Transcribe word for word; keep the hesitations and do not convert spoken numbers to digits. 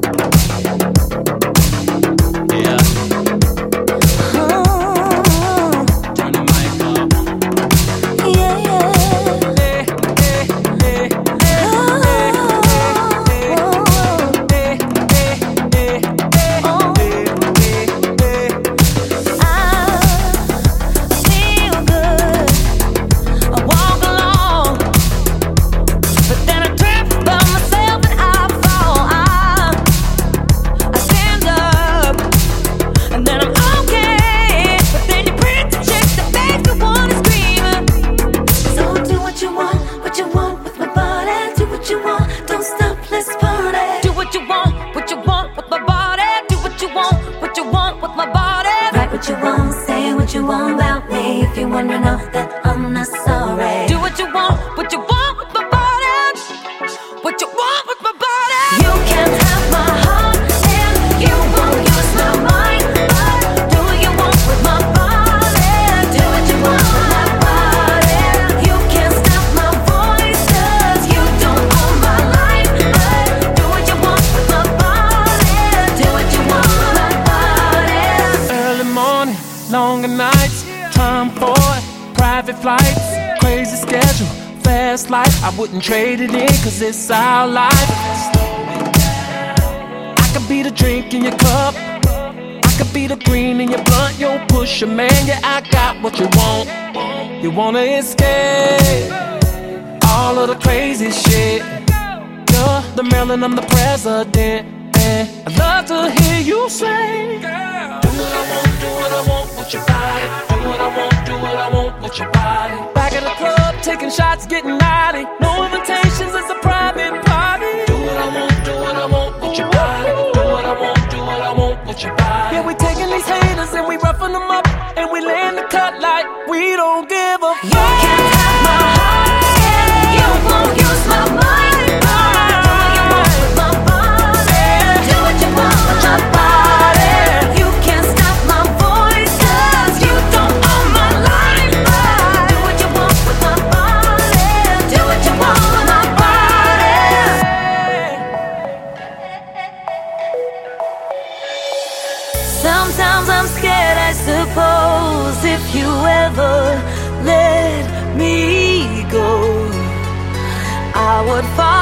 I wouldn't trade it in, cause it's our life. I could be the drink in your cup, I could be the green in your blunt. Yo, pusher, man, yeah, I got what you want. You wanna escape all of the crazy shit. You're the Maryland, I'm the president, and I'd love to hear you say, girl, do what I want, do what I want with your body. Do what I want, do what I want with your body. Back at the club, taking shots, getting naughty. No invitations, it's a private party. Do what I want, do what I want with your body. Do what I want, do what I want with your body. Yeah, we taking these haters and we roughing them up, and we laying the cut like we don't give a fuck. You can't have my heart, yeah. You won't use my mind. Do what you want with my body. You can't stop my voice, cause you don't own my life. Do what you want with my body. Do what you want with my body. Sometimes I'm scared, I suppose, if you ever let me go, I would fall